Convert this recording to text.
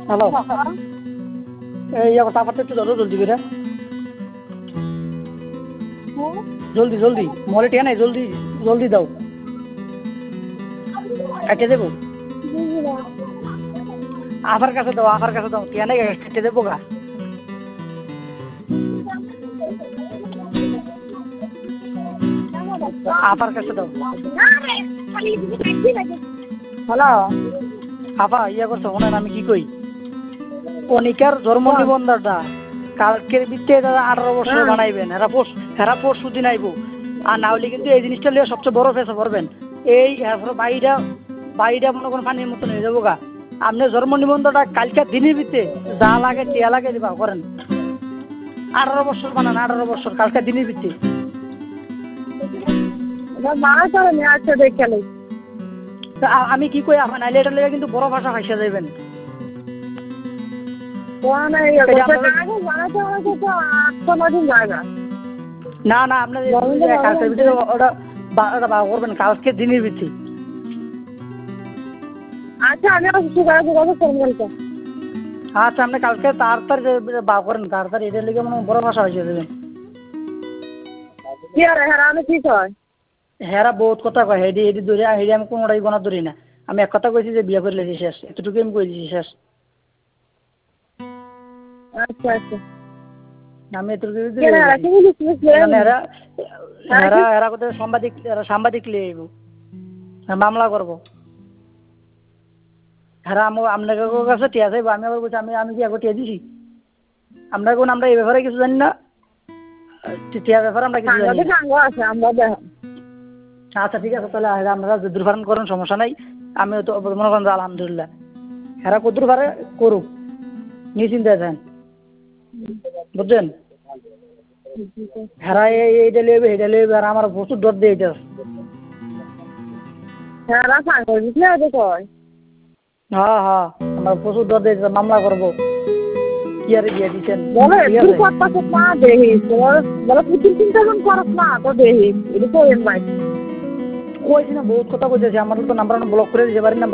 Hello, এই তারপর একটু ধরো জলদি করে, জলদি জলদি, মলে টিয়া নাই, জলদি জলদি দাও, কেটে দেবো। আফার কাছে দাও, আফার কাছে দাও, টিয়া নাই কেটে দেবো গা। আফার কাছে দাও। হ্যালো, আফা ইয়া করছো শোনেন, আমি কি কই, অনিকার জন্ম নিবন্ধনটা কালকের ভিত্তিতে 18 বছর বানাইবেন, হেরা পরশু দিন আইব, আর না হলে কিন্তু এই জিনিসটা লিয়ে সবচেয়ে বড় ফেসে পড়বেন। এই এরপরে বাড়িটা মনে করেন পানির মতন হয়ে যাবো গা। আপনি জন্ম নিবন্ধনটা কালকে দিনের ভিত্তিতে যা লাগে টিয়া লাগে দিবা করেন। 18 বছর বানান, 18 বছর কালকে দিনের ভিত্তিতে। মারা চলে নিয়ে আসছে দেখে আমি কি কই আপনার নাইলে এটা লেগে কিন্তু বড় ভাষা ভাইসা যাইবেন। না না, আপনার কালকের ভিতরে ওটা করবেন, কালকে দিনের ভিত্তি। আচ্ছা, আমি যোগাযোগ করবো। আচ্ছা, আপনি কালকে তাড়াতাড়ি বা করেন, তাড়াতাড়ি এটার লেগে মনে বড় ভাষা হয়েছে দেবেন। কি আর হ্যাঁ, আমি কি কয় হ্যাঁ বহুত কথা কয়, হেডি হেডি ধরে হেডি আমি কোনোটাই গোনা ধরি না। আমি এক কথা কইছি যে বিয়ে করলে শেষ, এতটুকু আমি কই দিছি শেষ। আচ্ছা আচ্ছা, আমি এতটুকু এরা কোথায় সাংবাদিক লিয়ে আইব, মামলা করবো। হ্যাঁ আপনার কাছে টিয়া চাইব, আমি আবার বলছি আমি কি আগে টিয়া দিছি? আমরা কোন আমরা এই ব্যাপারে কিছু জানি না, টিয়ার ব্যাপারে আমরা কিছু জানি না। আচ্ছা ঠিক আছে, তাহলে আপনারা যদুর ফারেন করেন, সমস্যা নাই। আমিও তো মনে করেন আলহামদুলিল্লাহ, হ্যাঁ কদ্দুর পারে করুক, নিশ্চিন্তায় থাকেন, বুঝছেন? হ্যাঁ এইটা লিয়ে এইটা লিয়ে আর আমার প্রচুর ডর দিয়ে এটা। হ্যাঁ হ্যাঁ, আমার প্রচুর ডর দিয়ে মামলা করবো, কি আর বিয়ে দিচ্ছেন কইছি না, বহুত কথা কইতেছি, আমার তো নাম্বার ব্লক করে দিতে পারি না।